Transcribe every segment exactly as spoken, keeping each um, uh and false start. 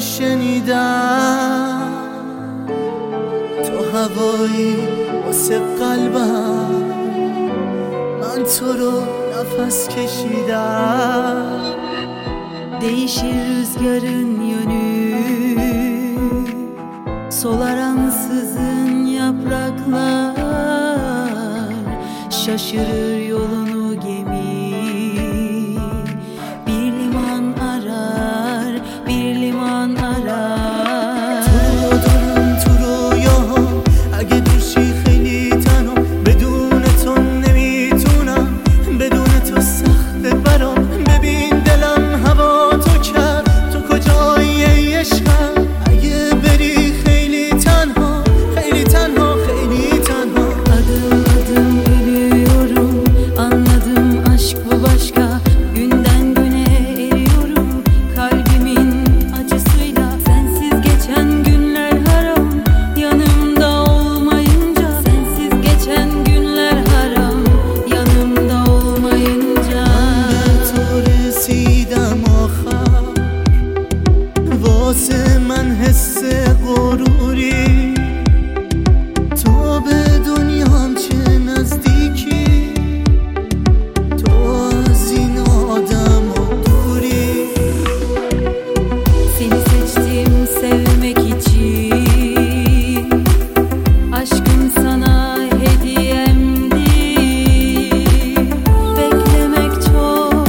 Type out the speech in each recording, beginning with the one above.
شنیدم، تو هوایی واسه قلبم، من تو رو nefes kişiden. Değişir rüzgarın yönü, solar ansızın yapraklar, şaşırır yolunu gemi, bir liman arar, bir liman arar. تو رو دارم تو رویاها، اگه دوشی خیلی تنها، بدون تو نمیتونم، بدون تو سخته برام. ببین دلم هوا تو کرد، تو کجایی عشقم؟ اگه بری خیلی تنها، خیلی تنها، خیلی تنها. Adım adım ölüyorum, anladım aşk bu başka. Günden güne eriyorum, kalbimin acısıyla. Sensiz geçen günler haram, yanımda olmayınca. Sensiz geçen günler haram, yanımda olmayınca. تو رسیدم آخر، واسه من حس غروری، تو به دنیام چه نزدیکی، تو از این آدم و دوری. Seni seçtim sevmek için, aşkım sana hediyemdi. Beklemek çok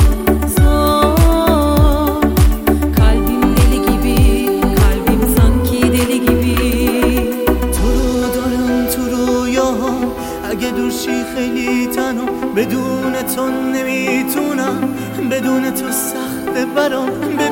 zor, kalbim deli gibi, kalbim sanki deli gibi. تو رو دارم تو رویاها، اگه دورشی خیلی تنها، بدون تو نمیتونم، بدون تو سخته برام.